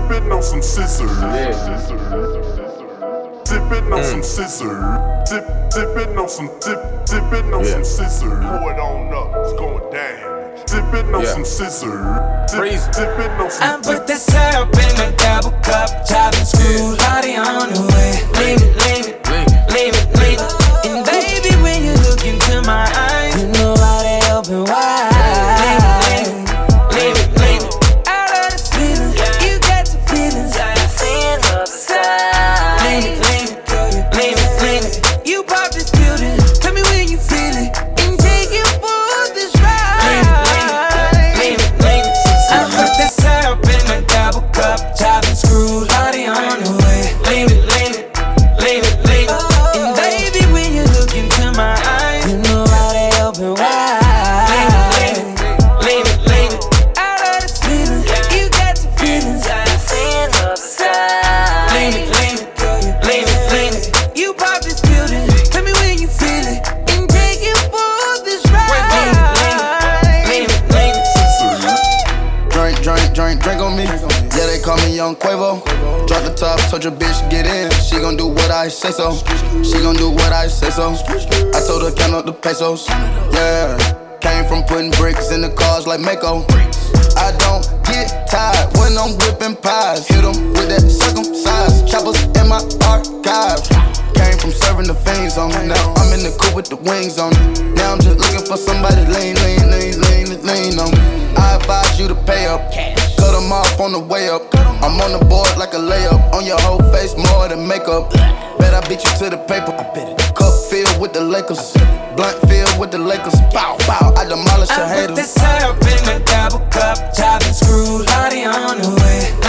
Sippin' on some scissors. Sippin' on some scissors. Sippin' on some sippin' on some scissors. Pour it on up, it's going down. Sippin' on some scissors. Sippin' on some. I put the syrup in my double cup, chop and screw, Lottie on the way. Leave it, leave it, leave it, leave it. And baby, when you look into my eyes, you know why they open wide. Leave it, leave it, leave it. I love this feeling, you got your feelings. I see another side. Leave it, leave it, leave it, leave it. You pop this building, tell me when you feel it, and take you for this ride. Leave it, leave it. I put the syrup in my double cup, chop and screw, Lottie on the way. Leave it, leave it, leave it, leave it. And baby, when you look into my eyes, you know how they open wide. Leave it, leave it, leave it. I love this feeling, you got your feelings. I see another side. Leave it, leave it, leave it, leave it. You pop this building, tell me when you feel it, and take you for this ride. Leave it, leave it. Drink on me. Yeah, they call me Young Quavo. Drop the top, told your bitch get in. She gon' do what I say so. She gon' do what I say so. I told her count up the pesos. Yeah, came from putting bricks in the cars like Mako. I don't get tired when I'm whipping pies. Hit 'em with that circumcised choppers in my archive. Came from serving the fiends on me. Now I'm in the coupe with the wings on me. Now I'm just looking for somebody lean on me. I advise you to pay up. Cut them off on the way up. I'm on the board like a layup. On your whole face more than makeup. Bet I beat you to the paper. Cup filled with the Lakers. Blunt filled with the Lakers. Bow, bow, I demolish your I put the haters. syrup in my double cup, chop and screw, Lottie on the way.